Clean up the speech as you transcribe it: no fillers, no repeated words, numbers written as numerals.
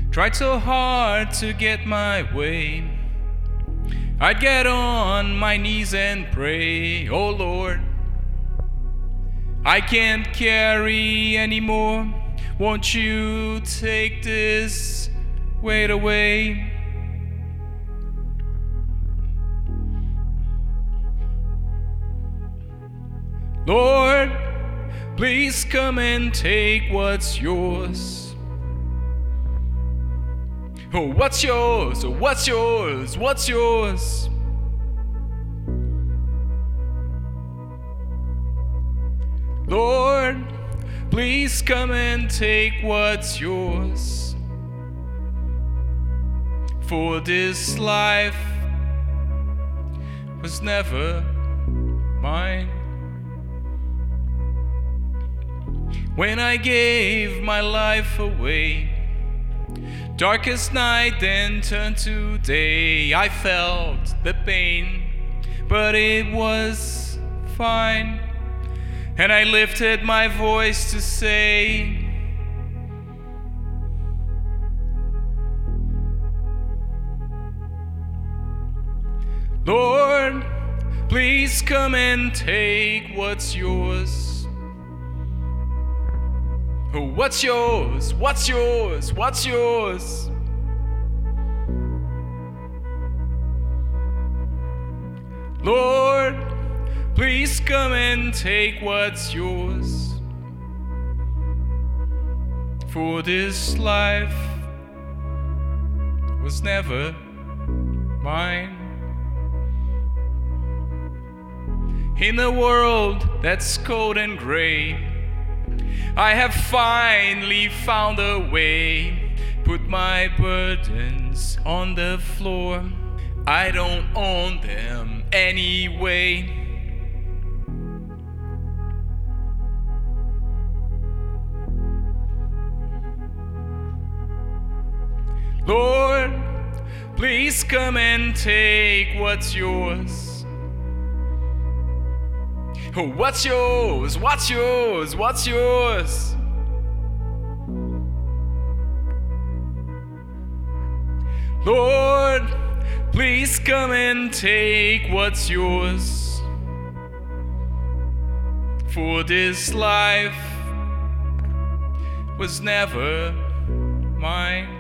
Tried so hard to get my way. I'd get on my knees and pray, oh Lord, I can't carry anymore. Won't you take this weight away? Lord, please come and take what's yours. Oh, what's yours? Oh, what's yours? What's yours? Lord, please come and take what's yours. For this life was never mine. When I gave my life away, darkest night then turned to day. I felt the pain, but it was fine. And I lifted my voice to say, Lord, please come and take what's yours. Oh, what's yours? What's yours? What's yours? Lord, please come and take what's yours. For this life was never mine. In a world that's cold and gray, I have finally found a way. Put my burdens on the floor. I don't own them anyway. Lord, please come and take what's yours. Oh, what's yours? What's yours? What's yours? Lord, please come and take what's yours. For this life was never mine.